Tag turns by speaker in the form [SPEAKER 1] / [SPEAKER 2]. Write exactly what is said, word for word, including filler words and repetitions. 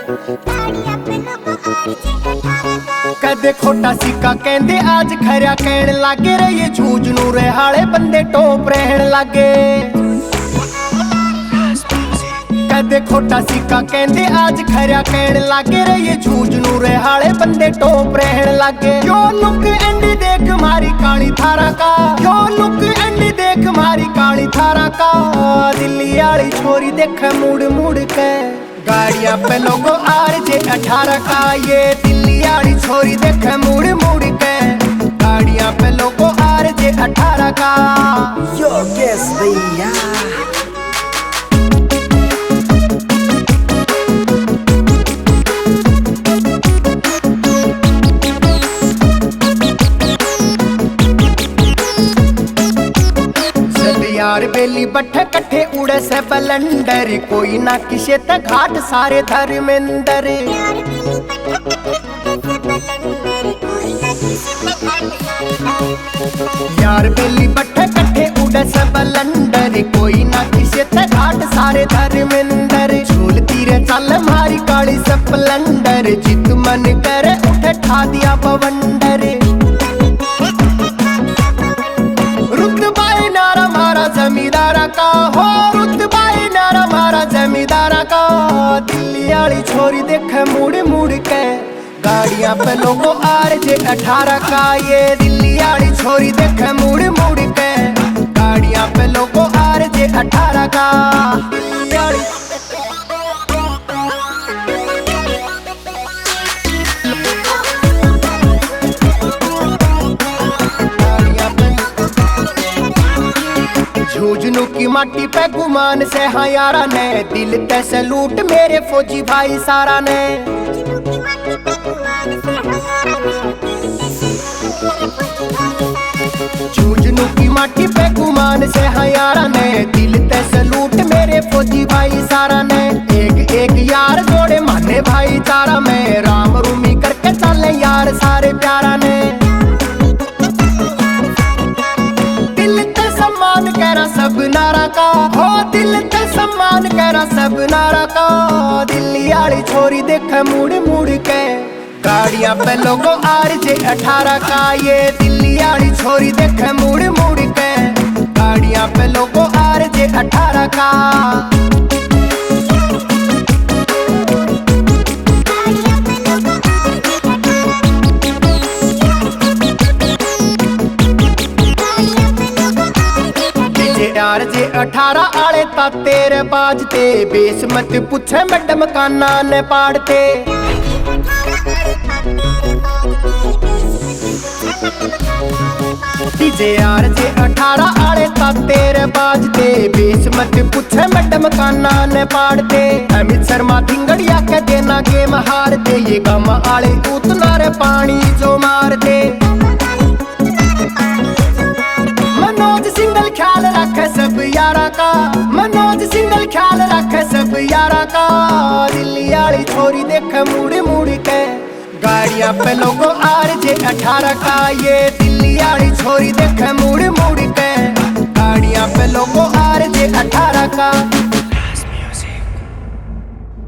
[SPEAKER 1] कदे खोटा सिक्का कहंदे आज खरिया कहण लागे रे ये झूझ नू रिहाले बंदे टोप रहन लागे। कदे खोटा सिक्का कहंदे आज खरिया कहण लागे रे ये झूझ नू रिहाले बंदे टोप रहन लागे। यो लुक एंडी देख मारी काली थारा का, यो लुक एंडी देख मारी काली थारा का। दिल्ली वाली छोरी देख मुड़ मुड़ के गाड़ियां पे लोगो आर जे अठारह का। ये दिल्ली वाली छोरी देख मुड़ मुड़ के गाड़ियां पे लोगो आर जे अठारह का।
[SPEAKER 2] यो गेस भैया
[SPEAKER 1] यार बेली बट्ठे कट्ठे उड़े से बलंडर, कोई ना किसे ते घाट सारे धर्मेंदर। यार बेली बट्ठे कट्ठे उड़े से बलंडर, कोई ना किसे ते घाट सारे धर्मेंदर। झूल तीरे चल मारी काली स्प्लेंडर, जित मन करे उठे ठा दिया बवंडर। रुतबाई नारा मारा जमींदारा का, हो रुतबाई नारा मारा जमींदारा का। दिल्ली वाली छोरी देख मुड़ मुड़ के गाड़ियां पे लोगो आर जे अठारह का। ये दिल्ली वाली छोरी देख मुड़ मुड़ के गाड़ियां पे लोगो आर जे अठारह का। दिल्ली वाली झुझनू की माटी पे गुमान से हाँ यारा ने, दिल ते सलूट मेरे फौजी भाई सारा ने। झुझनू की माटी पे गुमान से हाँ यारा ने, दिल ते सलूट मेरे फौजी भाई सारा ने। एक एक यार जोड़े माने भाई चारा में, राम रूमी करके चले यार सारे प्यारा ने। करा सब नारा का, हो दिल ते सम्मान करा सब नारा का। दिल्ली वाली छोरी देख मुड़ मुड़ के गाड़ियां पे लोगो आर जे अठारह का। ये दिल्ली वाली छोरी देख मुड़ मुड़ के गाड़ियां पे लोगो आर जे अठारह का। यार जे अठारह आले ता तेरे बाजते, बेस मत पूछे मैडम काना ने पाड़ते। डीजे यार जे अठारह आले ता तेरे बाजते, बेस मत पूछे मैडम काना ने पाड़ते। अमित शर्मा धिंगड़िया के देना गेम हार दे, ये गम आले उतना रे पानी जो मार दे। मनोज सिंगल ख्याल रखे सब यारा का, मनोज सिंगल ख्याल रखे सब यारा का। दिल्ली वाली छोरी देख मुड़ मुड़ के गाड़ियां पे लोगो आर जे अठारह का। ये दिल्ली वाली छोरी देख मुड़ मुड़ के गाड़ियां पे लोगो आर जे अठारह का।